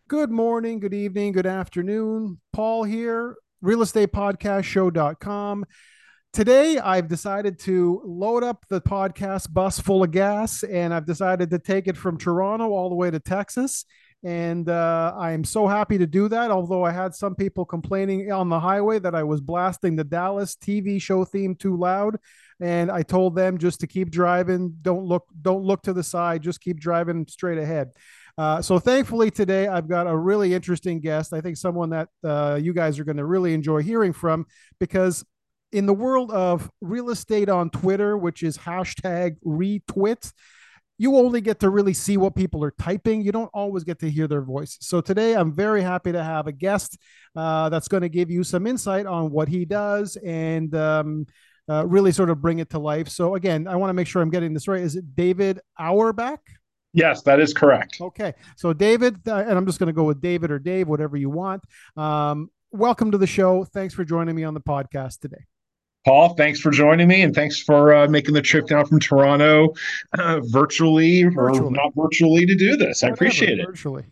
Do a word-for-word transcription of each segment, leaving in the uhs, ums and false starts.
Good morning, good evening, good afternoon. Paul here, real estate podcast show dot com. Today, I've decided to load up the podcast bus full of gas and I've decided to take it from Toronto all the way to Texas. And uh, I am so happy to do that. Although I had some people complaining on the highway that I was blasting the Dallas T V show theme too loud. And I told them just to keep driving. Don't look, don't look to the side. Just keep driving straight ahead. Uh, so thankfully today I've got a really interesting guest. I think someone that uh, you guys are going to really enjoy hearing from because in the world of real estate on Twitter, which is hashtag retweet, you only get to really see what people are typing. You don't always get to hear their voice. So today I'm very happy to have a guest uh, that's going to give you some insight on what he does and um, uh, really sort of bring it to life. So again, I want to make sure I'm getting this right. Is it David Auerbach? Yes, that is correct. Okay. So, David, uh, and I'm just going to go with David or Dave, whatever you want. Um, welcome to the show. Thanks for joining me on the podcast today. Paul, thanks for joining me, and thanks for uh, making the trip down from Toronto uh, virtually or Virtually, not virtually to do this. I whatever, appreciate it. virtually.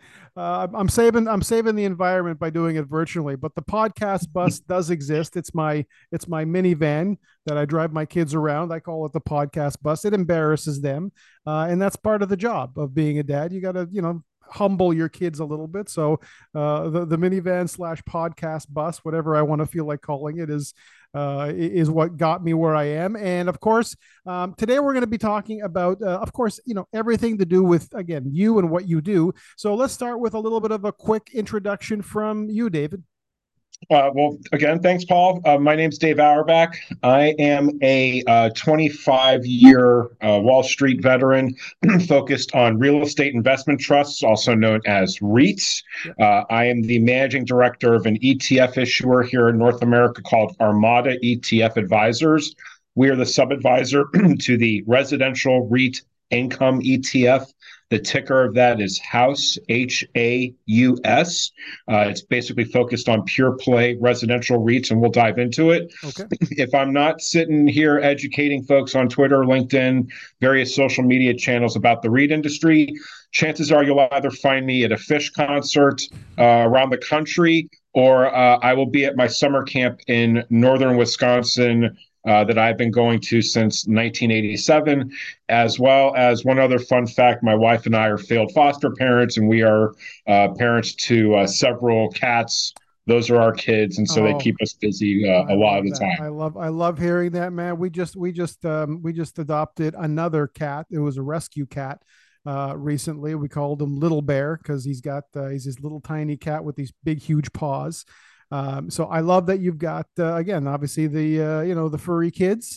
Uh, I'm saving I'm saving the environment by doing it virtually, but the podcast bus does exist. It's my it's my minivan that I drive my kids around. I call it the podcast bus. It embarrasses them, uh, and that's part of the job of being a dad. You got to you know humble your kids a little bit. So uh, the the minivan slash podcast bus, whatever I want to feel like calling it, is uh, is what got me where I am. And of course, um, today we're going to be talking about, uh, of course, you know, everything to do with, again, you and what you do. So let's start with a little bit of a quick introduction from you, David. Uh, well, again, thanks, Paul. Uh, my name's Dave Auerbach. I am a uh, twenty-five year uh, Wall Street veteran focused on real estate investment trusts, also known as REITs. Yeah. Uh, I am the managing director of an E T F issuer here in North America called Armada E T F Advisors. We are the sub advisor to the residential REIT income E T F. The ticker of that is House, H A U S. Uh, it's basically focused on pure play residential REITs, and we'll dive into it. Okay. If I'm not sitting here educating folks on Twitter, LinkedIn, various social media channels about the REIT industry, chances are you'll either find me at a Phish concert uh, around the country, or uh, I will be at my summer camp in northern Wisconsin uh, that I've been going to since nineteen eighty-seven, as well as one other fun fact. My wife and I are failed foster parents, and we are uh, parents to uh, several cats. Those are our kids, and so they Oh, keep us busy uh, I a lot of love the that. time. I love I love hearing that, man. We just we just um we just adopted another cat. It was a rescue cat uh recently. We called him Little Bear because he's got uh, he's this little tiny cat with these big huge paws. Um so I love that you've got uh, again, obviously the uh you know the furry kids.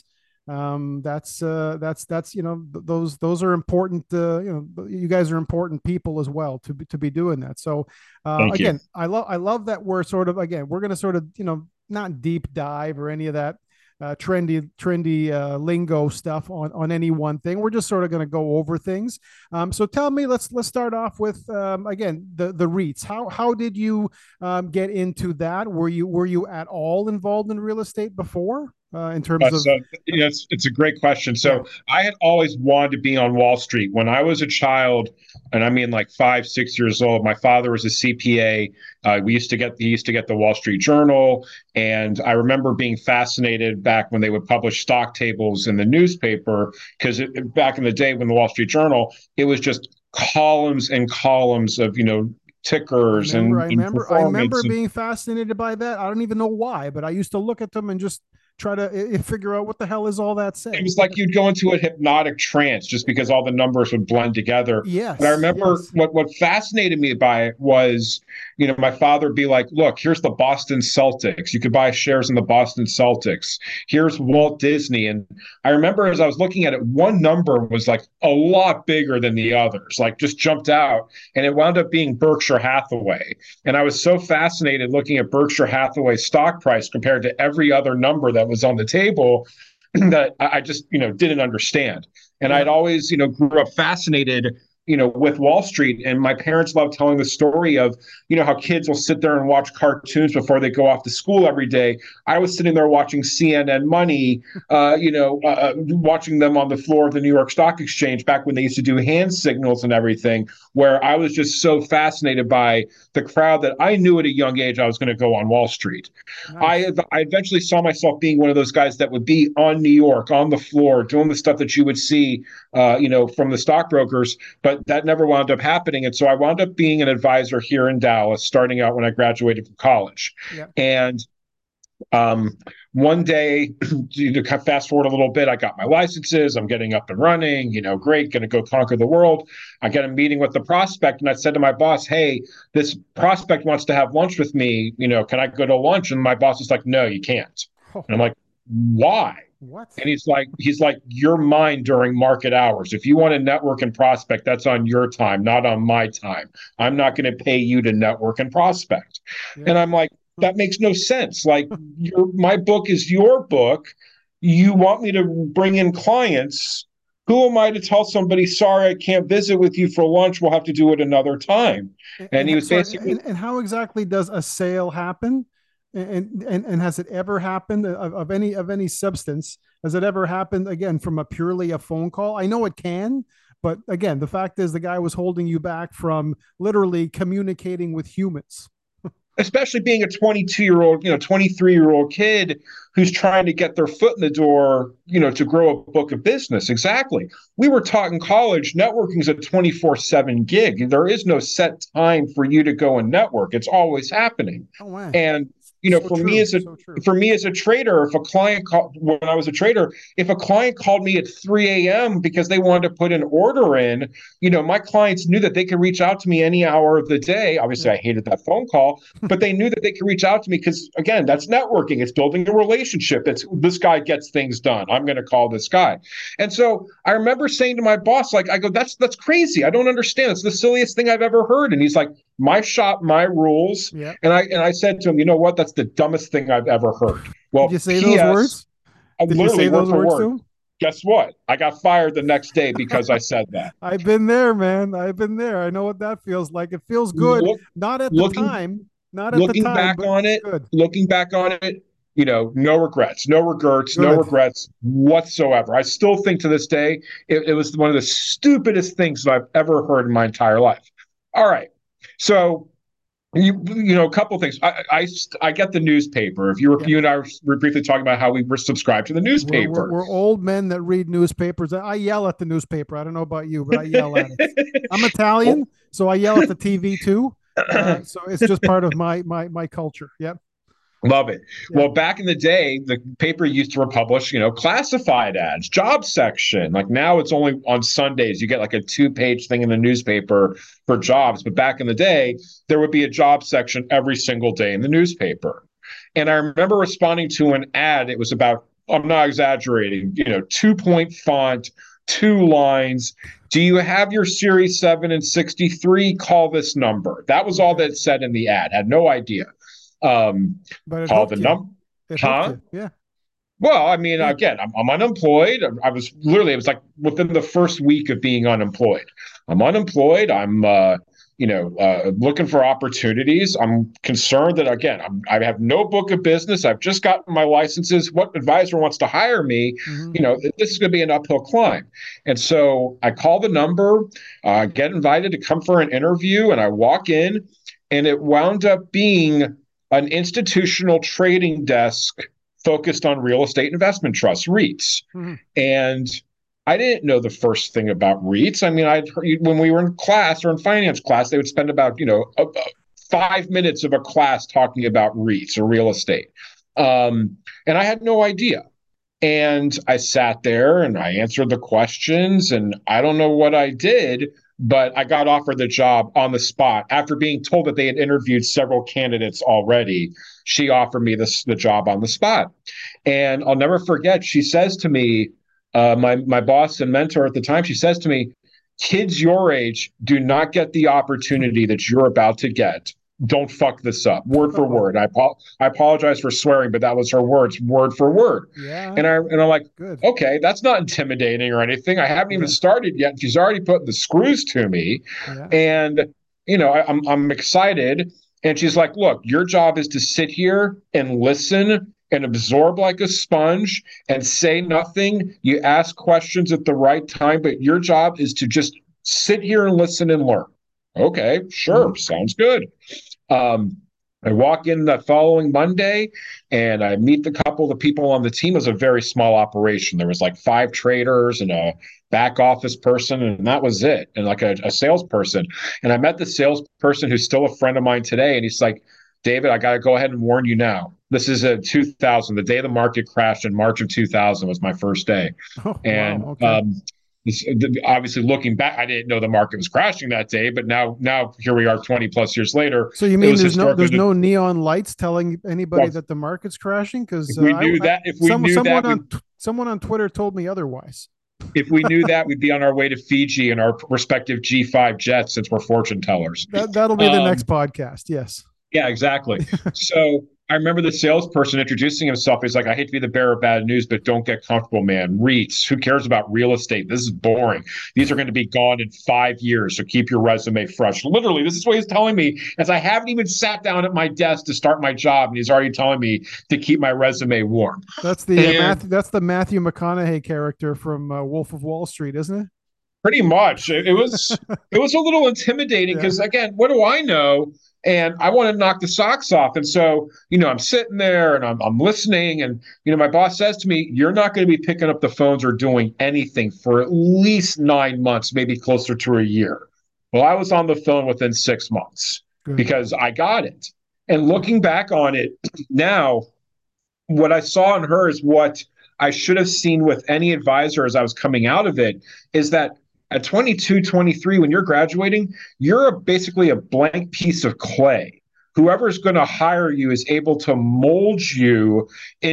Um that's uh that's that's you know th- those those are important, uh you know you guys are important people as well to be to be doing that. So uh Thank you. again, I love I love that we're sort of, again, we're going to sort of, you know not deep dive or any of that uh, trendy trendy uh, lingo stuff on on any one thing. We're just sort of going to go over things. Um, so tell me, let's let's start off with um, again the the REITs. How how did you um, get into that? Were you were you at all involved in real estate before uh, in Uh, terms of? so you know, it's, it's a great question. Yeah. So I had always wanted to be on Wall Street when I was a child, and I mean like five, six years old. My father was a C P A. Uh, we used to get he used to get the Wall Street Journal, and I remember being fascinated back when they would publish stock tables in the newspaper because back in the day when the Wall Street Journal, it was just columns and columns of you know I tickers remember, and, I and remember, I remember performance and being fascinated by that. I don't even know why, but I used to look at them and just try to uh, figure out what the hell is all that it saying. was like you'd go into a hypnotic trance just because all the numbers would blend together. But I Yes, remember yes. what what fascinated me by it was, you know, my father would be like, "Look, here's the Boston Celtics. You could buy shares in the Boston Celtics. Here's Walt Disney." And I remember as I was looking at it, one number was like a lot bigger than the others, like just jumped out, and it wound up being Berkshire Hathaway. And I was so fascinated looking at Berkshire Hathaway's stock price compared to every other number that was on the table that I just, you know, didn't understand. And Yeah. I'd always, you know, grew up fascinated you know, with Wall Street. And my parents love telling the story of, you know, how kids will sit there and watch cartoons before they go off to school every day. I was sitting there watching C N N Money, uh, you know, uh, watching them on the floor of the New York Stock Exchange back when they used to do hand signals and everything, where I was just so fascinated by the crowd that I knew at a young age I was going to go on Wall Street. Nice. I, I eventually saw myself being one of those guys that would be on New York, on the floor, doing the stuff that you would see, uh, you know, from the stockbrokers, but that never wound up happening. And so I wound up being an advisor here in Dallas, starting out when I graduated from college. Yep. And um, one day, to fast forward a little bit, I got my licenses. I'm getting up and running, you know, great, going to go conquer the world. I get a meeting with the prospect, and I said to my boss, hey, this prospect wants to have lunch with me. You know, can I go to lunch? And my boss is like, no, you can't. Oh, And I'm like, why? what? And he's like, he's like, you're mine during market hours. If you want to network and prospect, that's on your time, not on my time. I'm not going to pay you to network and prospect. Yeah. And I'm like, that makes no sense. Like, your my book is your book. You want me to bring in clients. Who am I to tell somebody, sorry, I can't visit with you for lunch. We'll have to do it another time. And, And and he was sorry, basically, and, and how exactly does a sale happen? And, and and has it ever happened of, of any of any substance? Has it ever happened again from a purely a phone call? I know it can, but again, the fact is the guy was holding you back from literally communicating with humans. especially being a twenty-two year old, you know, twenty-three year old kid who's trying to get their foot in the door, you know, to grow a book of business. Exactly. We were taught in college, networking is a twenty-four seven gig. There is no set time for you to go and network. It's always happening. Oh wow. And you know, So for true. me as a So true. for me as a trader, if a client called when I was a trader, if a client called me at three a.m. because they wanted to put an order in, you know, my clients knew that they could reach out to me any hour of the day. Obviously, Yeah. I hated that phone call, but they knew that they could reach out to me because, again, that's networking. It's building a relationship. It's this guy gets things done. I'm going to call this guy. And so I remember saying to my boss, like, I go, that's that's crazy. I don't understand. It's the silliest thing I've ever heard. And he's like, my shop, my rules. Yeah. And I and I said to him, you know what? That's the dumbest thing I've ever heard. Well, Did you say P S, those words? I Did you literally say word those for words word. to him? Guess what? I got fired the next day because I said that. I've been there, man. I've been there. I know what that feels like. It feels good. Look, Not at the looking time. Not at the looking time, back but on it, good. looking back on it, you know, no regrets, no regrets, no Good. regrets whatsoever. I still think to this day it, it was one of the stupidest things that I've ever heard in my entire life. All right, so you you know a couple of things. I, I I get the newspaper. If you were Yeah. you and I were briefly talking about how we were subscribed to the We're, newspaper. we're, we're old men that read newspapers. I yell at the newspaper. I don't know about you, but I yell at it. I'm Italian, so I yell at the T V too. Uh, so it's just part of my my my culture. Yep. Love it. Yeah. Well, back in the day, the paper used to publish, you know, classified ads, job section. Like now it's only on Sundays. You get like a two page thing in the newspaper for jobs. But back in the day, there would be a job section every single day in the newspaper. And I remember responding to an ad. It was about, I'm not exaggerating, you know, two point font, two lines. Do you have your Series seven and sixty-three? Call this number. That was all that said in the ad. Had no idea. Um, But it call hooked the you. number. It hooked Huh? you. Yeah. Well, I mean, Yeah. again, I'm, I'm unemployed. I, I was literally, it was like within the first week of being unemployed. I'm unemployed. I'm, uh, you know, uh, looking for opportunities. I'm concerned that, again, I'm, I have no book of business. I've just gotten my licenses. What advisor wants to hire me? Mhm. You know, this is going to be an uphill climb. And so I call the number, uh, get invited to come for an interview, and I walk in, and it wound up being an institutional trading desk focused on real estate investment trusts, REITs. Mhm. And I didn't know the first thing about REITs. I mean, I when we were in class or in finance class, they would spend about, you know, a, a five minutes of a class talking about REITs or real estate. Um, and I had no idea. And I sat there and I answered the questions, and I don't know what I did, but I got offered the job on the spot after being told that they had interviewed several candidates already. She offered me this the job on the spot. And I'll never forget, she says to me, uh, my my boss and mentor at the time, she says to me, kids your age do not get the opportunity that you're about to get don't fuck this up, word for word. I I apologize for swearing, but that was her words, word for word. Yeah. And I and I'm like, good. Okay, that's not intimidating or anything. I haven't even yeah. started yet. And she's already putting the screws to me, Yeah. and you know, I, I'm I'm excited. And she's like, Look, your job is to sit here and listen and absorb like a sponge and say nothing. You ask questions at the right time, but your job is to just sit here and listen and learn. Okay, sure, Mhm. sounds good. Um, I walk in the following Monday and I meet the couple of the people on the team. It was a very small operation. There was like five traders and a back office person, and that was it, and like a, a salesperson. And I met the salesperson who's still a friend of mine today, and he's like, David, I got to go ahead and warn you now. This is a two thousand. The day the market crashed in March of two thousand was my first day. Oh, And wow. Okay. um, obviously looking back, I didn't know the market was crashing that day, but now now here we are twenty plus years later. So you It mean was there's no historically there's the, no neon lights telling anybody well, that the market's crashing? Because if uh, we I, knew I that if we some knew someone that we on someone on Twitter told me otherwise. if we knew that we'd be on our way to Fiji in our respective G five jets since we're fortune tellers. That that'll be the next Um, podcast. Yes. Yeah, exactly. So I remember the salesperson introducing himself. He's like, I hate to be the bearer of bad news, but don't get comfortable, man. REITs, who cares about real estate? This is boring. These are going to be gone in five years. So keep your resume fresh. Literally, this is what he's telling me as I haven't even sat down at my desk to start my job. And he's already telling me to keep my resume warm. That's the uh, And Matthew. That's the Matthew McConaughey character from uh, Wolf of Wall Street, isn't it? pretty much it, it was it was a little intimidating Yeah. because again, what do I know? And I want to knock the socks off. And so, you know, I'm sitting there and I'm, I'm listening. And, you know, my boss says to me, you're not going to be picking up the phones or doing anything for at least nine months, maybe closer to a year. Well, I was on the phone within six months Good. because I got it. And looking back on it now, what I saw in her is what I should have seen with any advisor as I was coming out of it is that at twenty-two, twenty-three, when you're graduating, you're a, basically a blank piece of clay. Whoever's going to hire you is able to mold you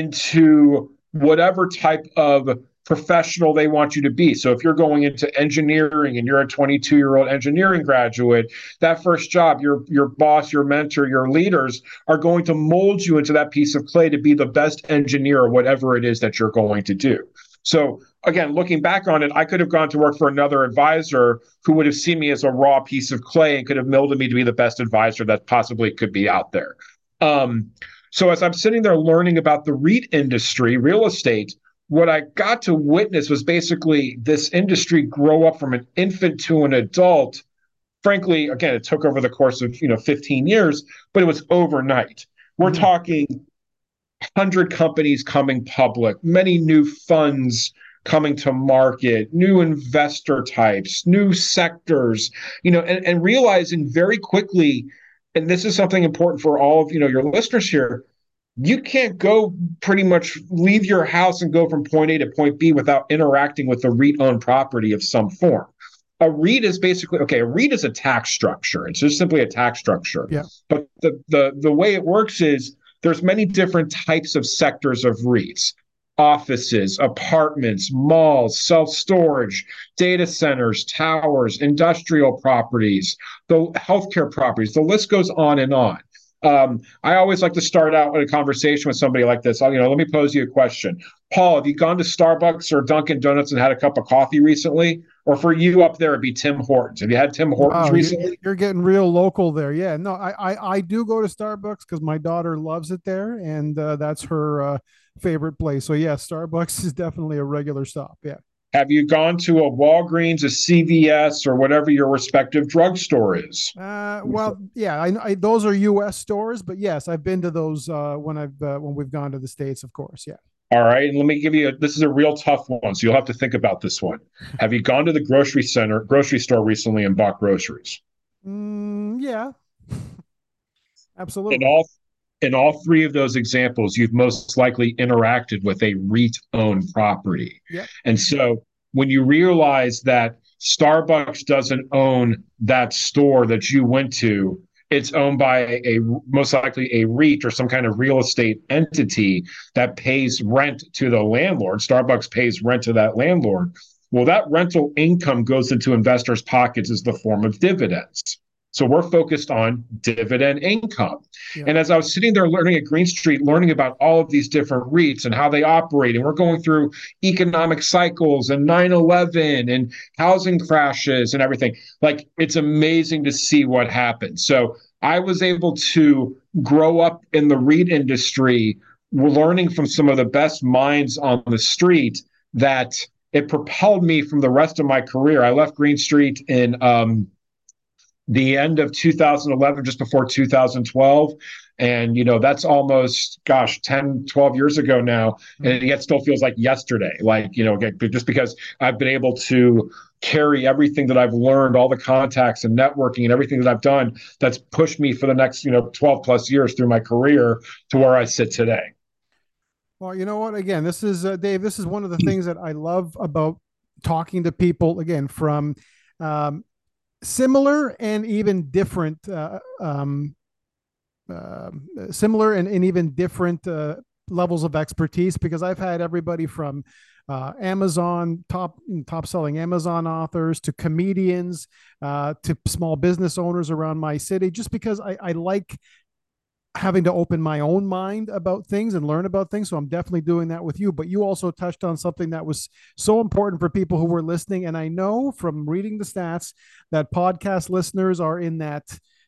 into whatever type of professional they want you to be. So if you're going into engineering and you're a twenty-two year old engineering graduate, that first job, your your boss, your mentor, your leaders are going to mold you into that piece of clay to be the best engineer or whatever it is that you're going to do. So again, looking back on it, I could have gone to work for another advisor who would have seen me as a raw piece of clay and could have molded me to be the best advisor that possibly could be out there. Um, so as I'm sitting there learning about the REIT industry, real estate, what I got to witness was basically this industry grow up from an infant to an adult. Frankly, again, it took over the course of, you know, fifteen years, but it was overnight. We're mm-hmm. talking one hundred companies coming public, many new funds coming to market, new investor types, new sectors, you know, and, and realizing very quickly, and this is something important for all of, you know, your listeners here, you can't go pretty much leave your house and go from point A to point B without interacting with a REIT-owned property of some form. A REIT is basically, okay, a REIT is a tax structure. It's just simply a tax structure. Yeah. But the, the, the way it works is there's many different types of sectors of REITs. Offices, apartments, malls, self-storage, data centers, towers, industrial properties, the healthcare properties, the list goes on and on. Um, I always like to start out with a conversation with somebody like this. I'll, you know, let me pose you a question. Paul, have you gone to Starbucks or Dunkin' Donuts and had a cup of coffee recently? Or for you up there, it'd be Tim Hortons. Have you had Tim Hortons wow, recently? You're getting real local there. Yeah, no, I I, I do go to Starbucks because my daughter loves it there, and uh, that's her uh, favorite place. So yeah, Starbucks is definitely a regular stop. Yeah. Have you gone to a Walgreens, a C V S, or whatever your respective drugstore is? Uh, well, yeah, I, I those are U S stores, but yes, I've been to those uh, when I've uh, when we've gone to the States, of course. Yeah. All right, and let me give you a, this is a real tough one, so you'll have to think about this one. Have you gone to the grocery center, grocery store recently and bought groceries? Mm, yeah, absolutely. In all, in all three of those examples, you've most likely interacted with a REIT-owned property. Yep. And so when you realize that Starbucks doesn't own that store that you went to, it's owned by a, a most likely a REIT or some kind of real estate entity that pays rent to the landlord. Starbucks pays rent to that landlord. Well, that rental income goes into investors' pockets as the form of dividends. So we're focused on dividend income. Yeah. And as I was sitting there learning at Green Street, learning about all of these different REITs and how they operate, and we're going through economic cycles and nine eleven and housing crashes and everything, like it's amazing to see what happens. So I was able to grow up in the REIT industry, learning from some of the best minds on the street, that it propelled me from the rest of my career. I left Green Street in um, the end of two thousand eleven, just before two thousand twelve. And, you know, that's almost, gosh, ten, twelve years ago now. And it yet still feels like yesterday. Like, you know, just because I've been able to carry everything that I've learned, all the contacts and networking and everything that I've done, that's pushed me for the next, you know, twelve plus years through my career to where I sit today. Well, you know what? Again, this is uh, Dave. This is one of the things that I love about talking to people. Again, from um, similar and even different, uh, um, uh, similar and, and even different uh, levels of expertise. Because I've had everybody from uh, Amazon top top selling Amazon authors to comedians uh, to small business owners around my city. Just because I, I like having to open my own mind about things and learn about things. So I'm definitely doing that with you. But you also touched on something that was so important for people who were listening. And I know from reading the stats that podcast listeners are in that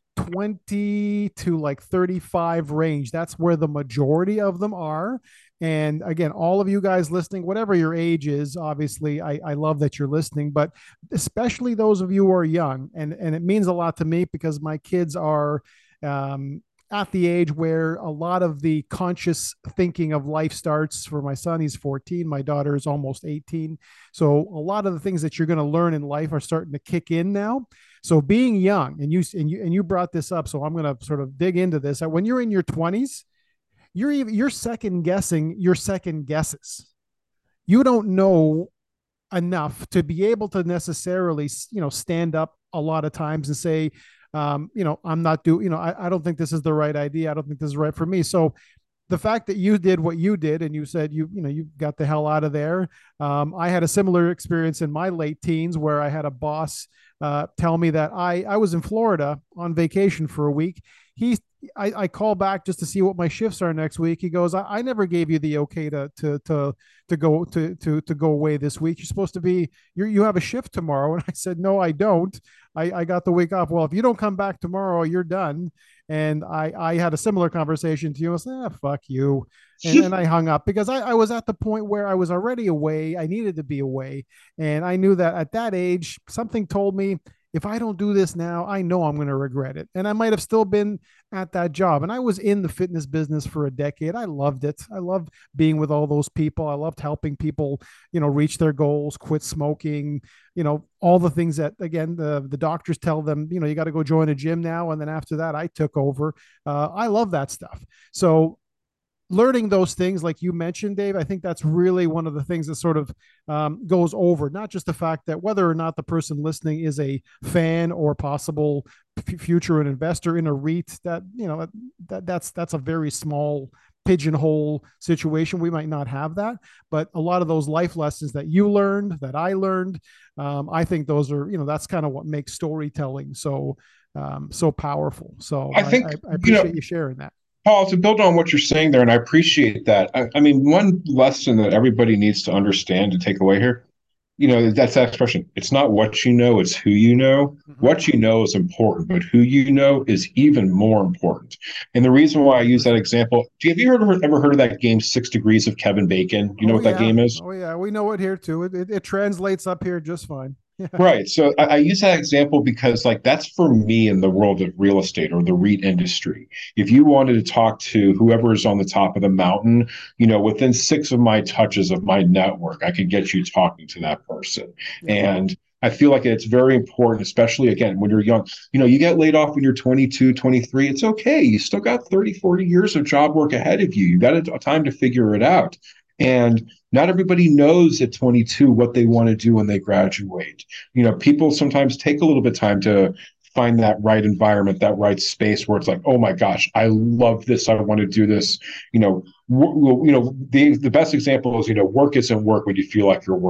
twenty to like thirty-five range. That's where the majority of them are. And again, all of you guys listening, whatever your age is, obviously, I, I love that you're listening, but especially those of you who are young. And, and it means a lot to me because my kids are, um, at the age where a lot of the conscious thinking of life starts. For my son, he's fourteen. My daughter is almost eighteen. So a lot of the things that you're going to learn in life are starting to kick in now. So being young, and you and you and you brought this up, so I'm going to sort of dig into this. When you're in your twenties, you're even, you're second guessing your second guesses. You don't know enough to be able to necessarily, you know, stand up a lot of times and say, um, you know, I'm not doing, you know, I, I don't think this is the right idea. I don't think this is right for me. So the fact that you did what you did and you said you, you know, you got the hell out of there. Um, I had a similar experience in my late teens where I had a boss uh, tell me that I, I was in Florida on vacation for a week. He, I, I call back just to see what my shifts are next week. He goes, I, I never gave you the okay to to to to go to to to go away this week. You're supposed to be you you have a shift tomorrow. And I said, no, I don't. I, I got the week off. Well, if you don't come back tomorrow, you're done. And I I had a similar conversation to you. I said, ah, fuck you. And, and I hung up because I, I was at the point where I was already away. I needed to be away. And I knew that at that age, something told me, if I don't do this now, I know I'm going to regret it. And I might have still been at that job. And I was in the fitness business for a decade. I loved it. I loved being with all those people. I loved helping people, you know, reach their goals, quit smoking, you know, all the things that, again, the, the doctors tell them, you know, you got to go join a gym now. And then after that, I took over. Uh, I love that stuff. So learning those things, like you mentioned, Dave, I think that's really one of the things that sort of um, goes over, not just the fact that whether or not the person listening is a fan or possible f- future an investor in a REIT, that, you know, that that's, that's a very small pigeonhole situation. We might not have that, but a lot of those life lessons that you learned, that I learned, um, I think those are, you know, that's kind of what makes storytelling so, um, so powerful. So I I, think, I, I appreciate you know, you sharing that. Paul, to build on what you're saying there, and I appreciate that. I, I mean, one lesson that everybody needs to understand and take away here, you know, that's that expression. It's not what you know, it's who you know. Mm-hmm. What you know is important, but who you know is even more important. And the reason why I use that example, do you, have you heard, ever heard of that game, Six Degrees of Kevin Bacon? You know Oh what that yeah. game is? Oh yeah. We know it here too. It, it, it translates up here just fine. Yeah. Right. So I, I use that example because, like, that's for me in the world of real estate or the REIT industry. If you wanted to talk to whoever is on the top of the mountain, you know, within six of my touches of my network, I could get you talking to that person. Yeah. And I feel like it's very important, especially, again, when you're young. You know, you get laid off when you're twenty-two, twenty-three. It's okay. You still got thirty, forty years of job work ahead of you. You got a, a time to figure it out. And not everybody knows at twenty-two what they want to do when they graduate. You know, people sometimes take a little bit of time to find that right environment, that right space where it's like, oh my gosh, I love this. I want to do this. You know, w- you know, the the best example is, you know, work isn't work when you feel like you're working,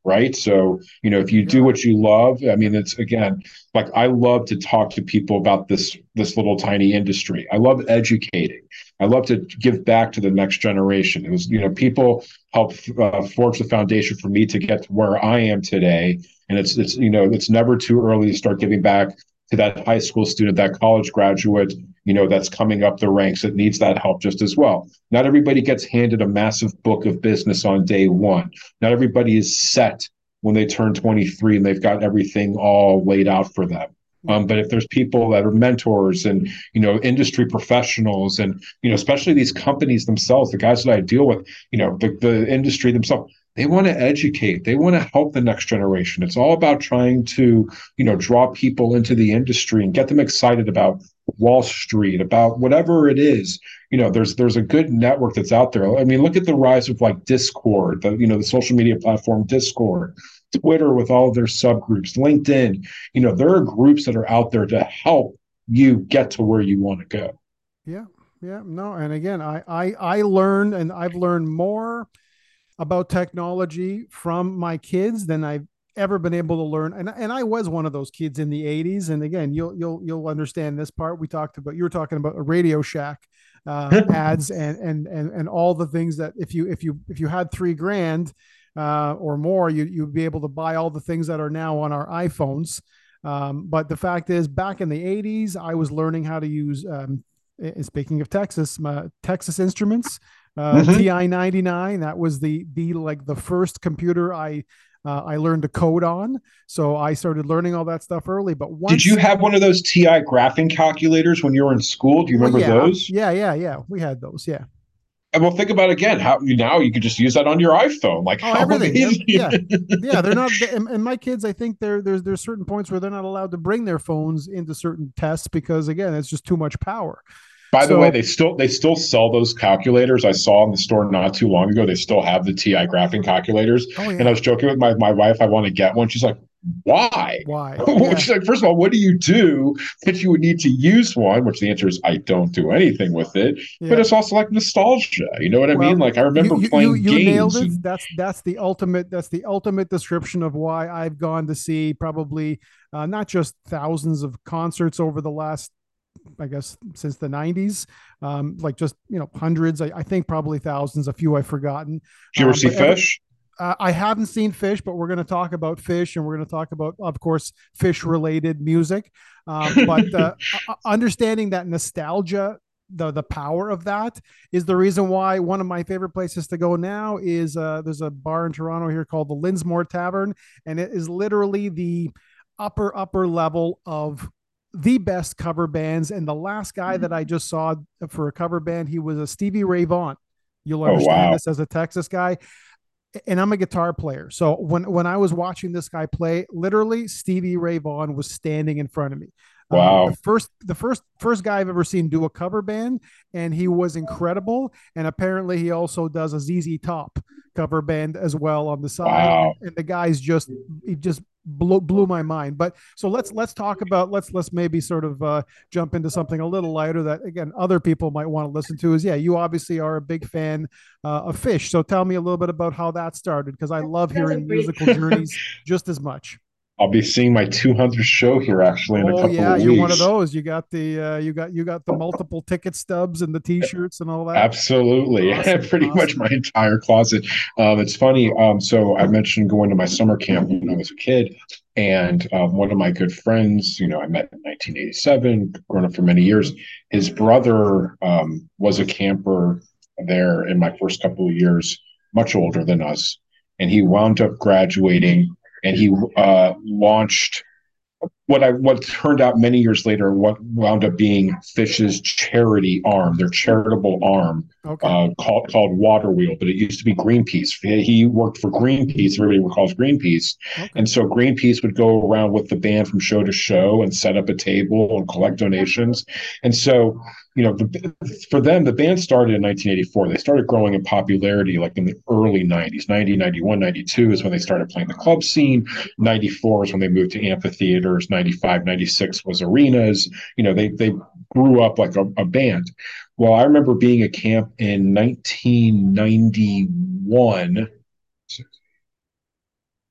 right? So, you know, if You you do got it. what you love, I Yeah. mean, it's again, like I love to talk to people about this this little tiny industry. I love educating. I love to give back to the next generation. It was, you know, people help uh, forge the foundation for me to get to where I am today. And it's it's you know, it's never too early to start giving back to that high school student, that college graduate, you know, that's coming up the ranks that needs that help just as well. Not everybody gets handed a massive book of business on day one. Not everybody is set when they turn twenty-three and they've got everything all laid out for them. Yeah. Um, but if there's people that are mentors and, you know, industry professionals and, you know, especially these companies themselves, the guys that I deal with, you know, the, the industry themselves, they want to educate, they want to help the next generation. It's all about trying to, you know, draw people into the industry and get them excited about Wall Street, about whatever it is. You know, there's there's a good network that's out there. I mean, look at the rise of like Discord, the you know, the social media platform Discord, Twitter with all of their subgroups, LinkedIn. You know, there are groups that are out there to help you get to where you want to go. Yeah. Yeah. No. And again, I, I, I learned, and I've learned more about technology from my kids than I've ever been able to learn. And, and I was one of those kids in the eighties. And again, you'll, you'll, you'll understand this part. We talked about, you were talking about a Radio Shack uh, ads and, and, and, and all the things that if you, if you, if you had three grand uh, or more, you, you'd be able to buy all the things that are now on our iPhones. Um, but the fact is, back in the eighties, I was learning how to use, um, speaking of Texas, my Texas Instruments, uh, Mm-hmm. T I ninety-nine. That was the the like the first computer I uh, I learned to code on. So I started learning all that stuff early. But Did you once, have one of those T I graphing calculators when you were in school? Do you well, remember yeah, those? yeah, yeah, yeah, we had those. Yeah. And well, think about it again. How now you could just use that on your iPhone. Like Oh, how everything. Every, amazing! yeah, yeah. They're not. And, and my kids, I think there there's there's certain points where they're not allowed to bring their phones into certain tests because again, it's just too much power. By the way, So, they still they still sell those calculators. I saw in the store not too long ago. They still have the T I graphing calculators. oh And I yeah, was joking with my, my wife, I want to get one. She's like, why? why? Yeah, She's like, first of all, what do you do that you would need to use one? Which the answer is I don't do anything with it. But yeah. it's also like nostalgia. You know what I mean? Well, Like I you remember you you playing you nailed games it. and That's that's the ultimate. That's the ultimate description of why I've gone to see probably uh, not just thousands of concerts over the last, I guess, since the nineties, um, like just you know hundreds. I, I think probably thousands. A few I've forgotten. do you ever Um, see but every fish? uh, I haven't seen Fish, but we're going to talk about Fish, and we're going to talk about, of course, fish-related music. Um, but uh, understanding that nostalgia, the the power of that, is the reason why one of my favorite places to go now is uh, there's a bar in Toronto here called the Linsmore Tavern, and it is literally the upper upper level of the best cover bands. And the last guy that I just saw for a cover band, he was a Stevie Ray Vaughan. You'll Oh understand wow. this as a Texas guy, and I'm a guitar player. So when when I was watching this guy play, literally Stevie Ray Vaughan was standing in front of me. Um, the Wow. first the first first guy I've ever seen do a cover band, and he was incredible. And apparently he also does a Z Z Top cover band as well on the side. And, Wow. and the guy's just he just blew blew my mind. But so let's let's talk about let's let's maybe sort of uh, jump into something a little lighter that again other people might want to listen to. Is yeah, you obviously are a big fan uh, of Fish. So tell me a little bit about how that started because I love hearing musical journeys just as much. I'll be seeing my two hundredth show here actually in a Oh couple yeah, of you're one of weeks. those. You got the uh, you got you got the multiple ticket stubs and the T-shirts and all that. Absolutely. Awesome, Pretty much awesome. my entire closet. Um, it's funny. Um, so I mentioned going to my summer camp when I was a kid. And um, one of my good friends, you know, I met in nineteen eighty-seven, grown up for many years. His brother um, was a camper there in my first couple of years, much older than us. And he wound up graduating and he uh, launched what I what turned out many years later, what wound up being Fish's charity arm, their charitable arm, Okay, uh, called called Water Wheel, but it used to be Greenpeace. He worked for Greenpeace. Everybody calls Greenpeace, okay. and so Greenpeace would go around with the band from show to show and set up a table and collect donations. And so, you know, the, for them, the band started in nineteen eighty-four. They started growing in popularity like in the early nineties. ninety, ninety-one, ninety-two is when they started playing the club scene. ninety-four is when they moved to amphitheaters. ninety-five, ninety-six was arenas. You know, they they grew up like a, a band. Well, I remember being at camp in nineteen ninety-one.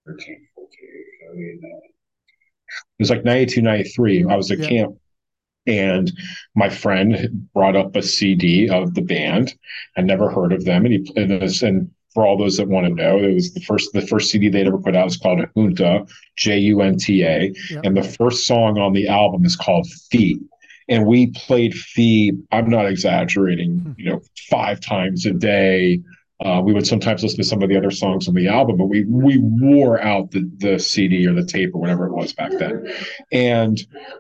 thirteen, fourteen, it was like ninety-two, ninety-three. I was at Yeah. camp and my friend brought up a C D of the band. I never heard of them. And he and, this, and for all those that want to know, it was the first the first C D they'd ever put out was called Junta, J U N T A. Yeah. And the first song on the album is called Fee. And we played Fee, I'm not exaggerating, you know, five times a day. Uh, we would sometimes listen to some of the other songs on the album, but we we wore out the the C D or the tape or whatever it was back then. And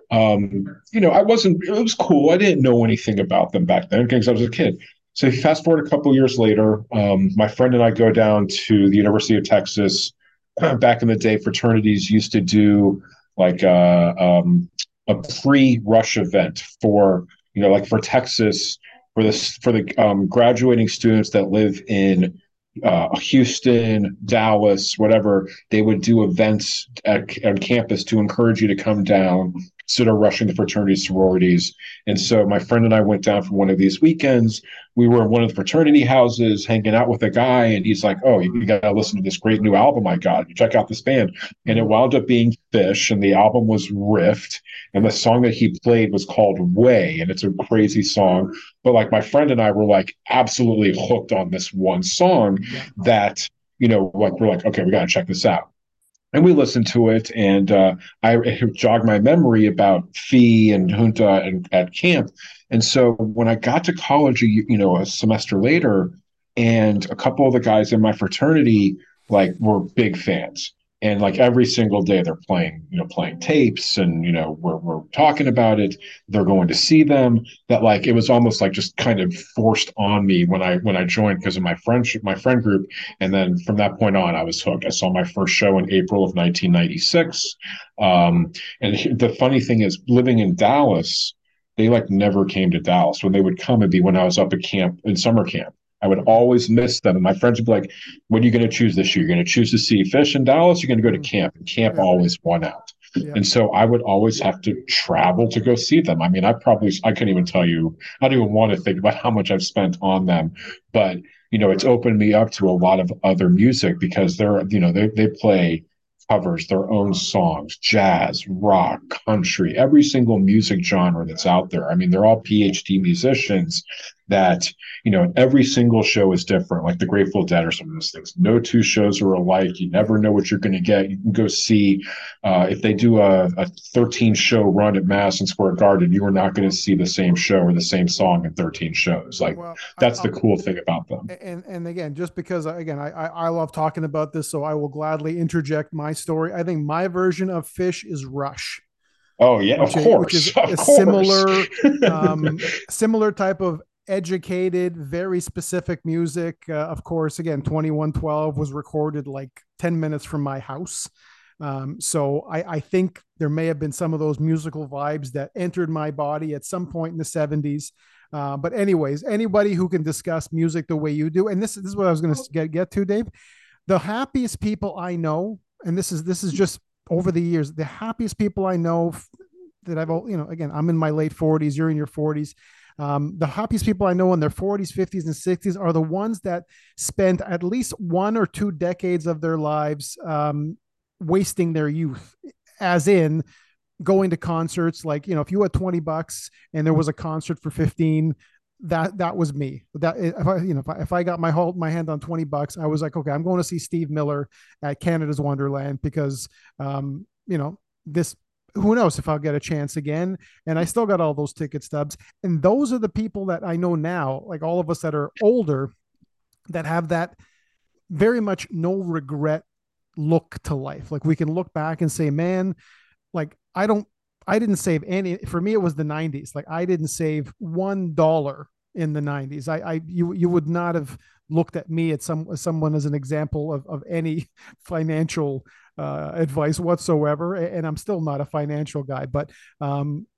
um, you know, I wasn't. It was cool. I didn't know anything about them back then because I was a kid. So fast forward a couple years later, um, my friend and I go down to the University of Texas. Back in the day, fraternities used to do like a, um, a pre-rush event for you know, like for Texas for this for the um, graduating students that live in uh, Houston, Dallas, whatever. They would do events at, at campus to encourage you to come down instead of rushing the fraternities, sororities. And so my friend and I went down for one of these weekends. We were in one of the fraternity houses hanging out with a guy, and he's like, "Oh, you, you got to listen to this great new album I got. You check out this band." And it wound up being Fish, and the album was Rift, and the song that he played was called Way, and it's a crazy song. But like my friend and I were like absolutely hooked on this one song Yeah. that, you know, like we're like, okay, we got to check this out. And we listened to it, and uh, I it jogged my memory about Fee and Junta and at camp. And so when I got to college, you, you know, a semester later, and a couple of the guys in my fraternity like were big fans, and like every single day they're playing, you know, playing tapes, and you know, we're we're talking about it. They're going to see them. That like it was almost like just kind of forced on me when I when I joined because of my friendship, my friend group. And then from that point on, I was hooked. I saw my first show in April of nineteen ninety-six. Um, and the funny thing is, living in Dallas, they like never came to Dallas. When they would come, it'd be when I was up at camp in summer camp. I would always miss them. And my friends would be like, "What are you going to choose this year? You're going to choose to see Fish in Dallas? You're going to go to camp?" And camp Yeah. always won out. Yeah. And so I would always have to travel to go see them. I mean, I probably, I couldn't even tell you, I don't even want to think about how much I've spent on them. But, you know, it's opened me up to a lot of other music because they're, you know, they, they play covers their own songs, jazz, rock, country, every single music genre that's out there. I mean, they're all P H D musicians that, you know, every single show is different, like the Grateful Dead or some of those things. No two shows are alike. You never know what you're going to get. You can go see, uh, if they do a, a thirteen show run at Madison Square Garden, you are not going to see the same show or the same song in thirteen shows. Like, well, that's I, the cool thing about them. And and again, just because, again, I, I love talking about this, so I will gladly interject my story. I think my version of Fish is Rush. Oh yeah, of is, course, which is of a course. similar, um, similar type of educated, very specific music. Uh, of course, again, twenty-one twelve was recorded like ten minutes from my house. Um, so I, I think there may have been some of those musical vibes that entered my body at some point in the seventies. Uh, but anyways, anybody who can discuss music the way you do, and this, this is what I was going to get, get to, Dave, the happiest people I know, and this is, this is just over the years, the happiest people I know that I've, you know, again, I'm in my late forties, you're in your forties. Um, the happiest people I know in their forties, fifties, and sixties are the ones that spent at least one or two decades of their lives um, wasting their youth, as in going to concerts. Like, you know, if you had twenty bucks and there was a concert for fifteen, that, that was me. That if I, you know, if I, if I got my hold my hand on twenty bucks, I was like, okay, I'm going to see Steve Miller at Canada's Wonderland because, um, you know, this, who knows if I'll get a chance again. And I still got all those ticket stubs. And those are the people that I know now, like all of us that are older, that have that very much no regret look to life. Like we can look back and say, man, like I don't, I didn't save any, for me, it was the nineties. Like I didn't save one dollar in the nineties. I, I, you, you would not have looked at me at some, someone as an example of, of any financial uh, advice whatsoever. And I'm still not a financial guy, but um,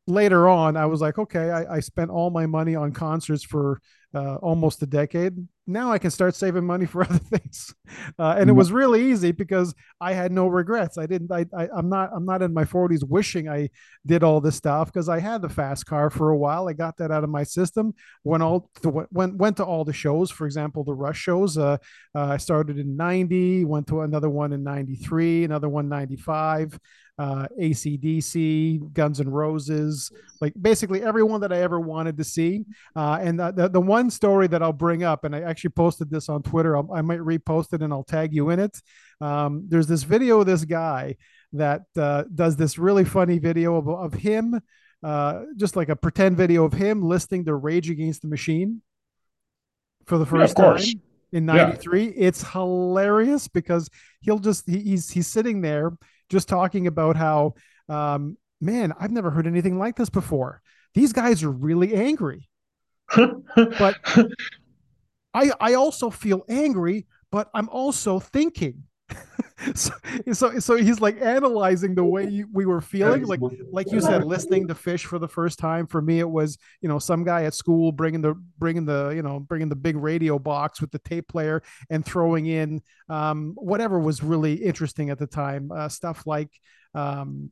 later on, I was like, okay, I, I spent all my money on concerts for uh, almost a decade. Now I can start saving money for other things, uh, and it was really easy because I had no regrets. I didn't. I, I I'm not. I'm not in my forties wishing I did all this stuff because I had the fast car for a while. I got that out of my system. Went all to, went went to all the shows. For example, the Rush shows. Uh, uh, I started in ninety. Went to another one in ninety-three. Another one ninety-five. Uh, A C D C, Guns N' Roses, like basically everyone that I ever wanted to see. Uh, and the, the, the one story that I'll bring up, and I actually posted this on Twitter, I'll, I might repost it and I'll tag you in it. Um, there's this video of this guy that uh, does this really funny video of, of him, uh, just like a pretend video of him listening to Rage Against the Machine for the Yeah, of first course. time in Yeah. ninety-three. It's hilarious because he'll just he, he's he's sitting there just talking about how um man, I've never heard anything like this before. These guys are really angry, but i i also feel angry, but I'm also thinking. so, so so he's like analyzing the way you, we were feeling, like like you said, listening to Fish for the first time. For me, it was, you know, some guy at school bringing the bringing the you know bringing the big radio box with the tape player and throwing in um, whatever was really interesting at the time, uh, stuff like um,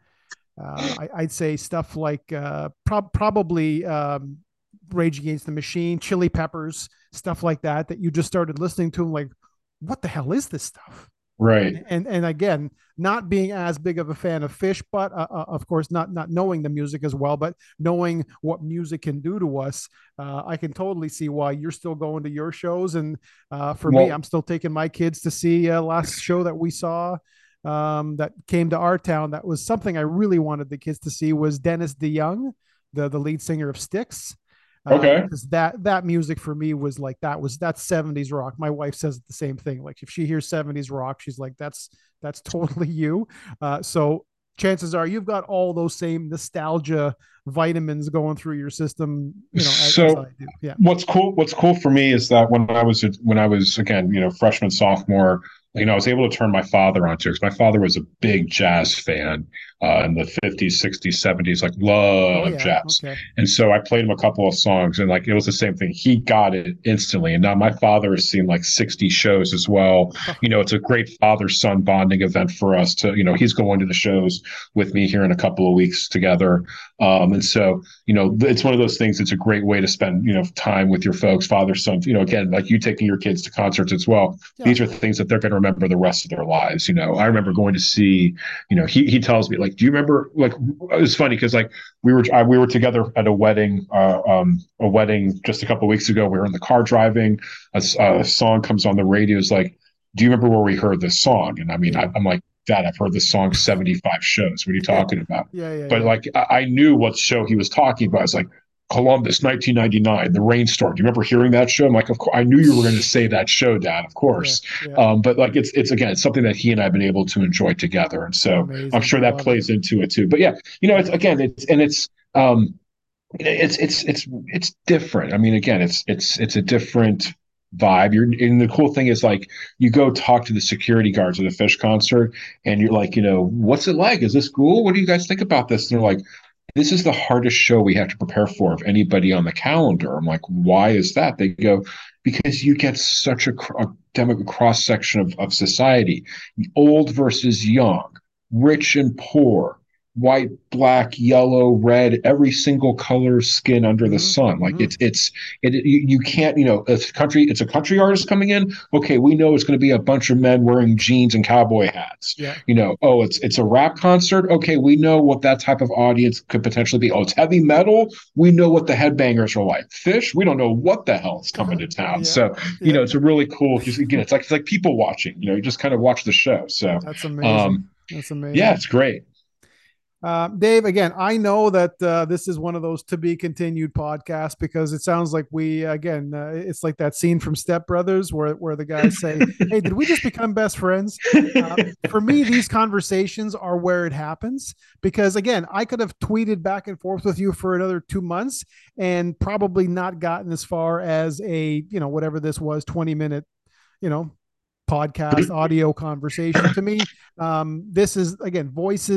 uh, I, I'd say stuff like uh, pro- probably um, Rage Against the Machine, Chili Peppers, stuff like that, that you just started listening to, like, what the hell is this stuff? Right. and and again, not being as big of a fan of Fish, but uh, uh, of course not not knowing the music as well, but knowing what music can do to us, uh, I can totally see why you're still going to your shows. And uh, for me, Well, I'm still taking my kids to see uh, last show that we saw, um, that came to our town. That was something I really wanted the kids to see, was Dennis DeYoung, the the lead singer of Styx. Uh, okay. because that that music for me was like, that was that's seventies rock. My wife says the same thing. Like if she hears seventies rock, she's like, that's that's totally you. Uh, so chances are you've got all those same nostalgia vitamins going through your system, you know, as, as I So do. Yeah. what's cool what's cool for me is that when I was when I was again, you know, freshman, sophomore, you know, I was able to turn my father onto it because my father was a big jazz fan uh, in the fifties, sixties, seventies, like Oh love yeah. jazz. Okay. And so I played him a couple of songs and like it was the same thing. He got it instantly. And now my father has seen like sixty shows as well. You know, it's a great father-son bonding event for us to, you know, he's going to the shows with me here in a couple of weeks together. Um, and so, you know, it's one of those things. It's a great way to spend, you know, time with your folks, father, son, you know, again, like you taking your kids to concerts as well. Yeah. These are things that they're going to remember the rest of their lives. You know, I remember going to see, you know, he, he tells me like, do you remember, like, it was funny because like we were, I, we were together at a wedding, uh, um, a wedding just a couple of weeks ago. We were in the car driving, a, a song comes on the radio. Is like, do you remember where we heard this song? And I mean, I, Yeah. I'm like, Dad, I've heard this song seventy-five shows. What are you Yeah. talking about? Yeah. Yeah. But Yeah. like I, I knew what show he was talking about. It's like Columbus, nineteen ninety-nine, the rainstorm. Do you remember hearing that show? I'm like, of course, I knew you were going to say that show, Dad. Of Yeah. course. Yeah. Um, but like, it's it's again, it's something that he and I've been able to enjoy together, and so I'm Amazing. sure I that love it. plays into it too. But yeah, you know, it's Yeah. again, it's and it's um, it's it's it's it's different. I mean, again, it's it's it's a different vibe. You're and the cool thing is like you go talk to the security guards at a Fish concert, and you're like, you know, what's it like? Is this cool? What do you guys think about this? And they're like, this is the hardest show we have to prepare for of anybody on the calendar. I'm like, why is that? They go, because you get such a, a demo, cross section of, of society, old versus young, rich and poor, white, black, yellow, red, every single color skin under the Mm-hmm. sun. Like Mm-hmm. it's it's it, you, you can't, you know, it's country, it's a country artist coming in. Okay, we know it's going to be a bunch of men wearing jeans and cowboy hats. Yeah. You know, oh, it's it's a rap concert. Okay, we know what that type of audience could potentially be. Oh, it's heavy metal. We know what the headbangers are like. Fish, we don't know what the hell is coming to town. Yeah. So, you Yeah. know, it's a really cool. Just again, it's like it's like people watching. You know, you just kind of watch the show. So, That's amazing. um, That's yeah, amazing. it's great. Uh, Dave, again, I know that uh, this is one of those to be continued podcasts because it sounds like we, again, uh, it's like that scene from Step Brothers where where the guys say, "Hey, did we just become best friends?" Uh, for me, these conversations are where it happens because, again, I could have tweeted back and forth with you for another two months and probably not gotten as far as a, you know, whatever this was, twenty minute, you know, podcast audio conversation. To me, um, this is, again, voices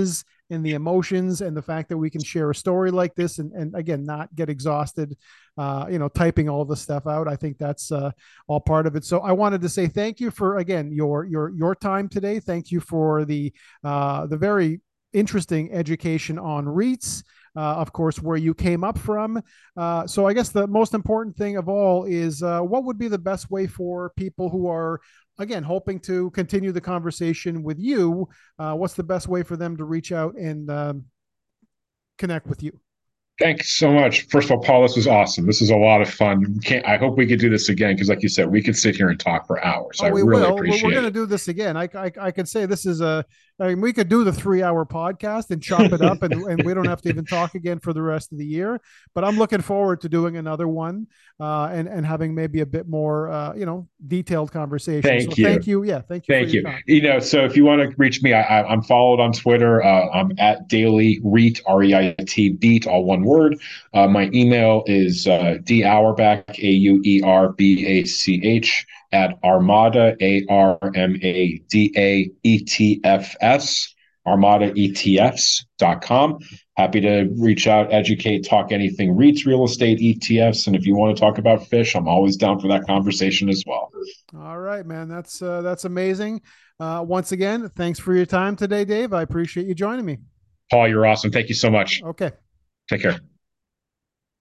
and the emotions and the fact that we can share a story like this and, and again, not get exhausted, uh, you know, typing all this stuff out. I think that's uh, all part of it. So I wanted to say thank you for, again, your, your, your time today. Thank you for the, uh, the very interesting education on REITs. Uh, of course, where you came up from. Uh, so I guess the most important thing of all is uh, what would be the best way for people who are, again, hoping to continue the conversation with you? Uh, what's the best way for them to reach out and um, connect with you? Thanks so much. First of all, Paul, this was awesome. This is a lot of fun. Can't, I hope we could do this again because, like you said, we could sit here and talk for hours. Oh, I we really will. We're, we're appreciate going to it. do this again. I, I, I could say this is a, I mean, we could do the three hour podcast and chop it up and, and we don't have to even talk again for the rest of the year. But I'm looking forward to doing another one uh, and, and having maybe a bit more, uh, you know, detailed conversation. So Thank you. thank you. Yeah. Thank you for Thank your you. time. You know, so if you want to reach me, I, I, I'm followed on Twitter. Uh, I'm at Daily REIT, R E I T, Beat, all one word. Uh, my email is uh, D Auerbach, A U E R B A C H, at Armada, A R M A D A E T F S, armada E T Fs dot com. Happy to reach out, educate, talk anything REITs, real estate, E T Fs. And if you want to talk about fish, I'm always down for that conversation as well. All right, man. That's uh, that's amazing. Uh, once again, thanks for your time today, Dave. I appreciate you joining me. Paul, you're awesome. Thank you so much. Okay. Take care.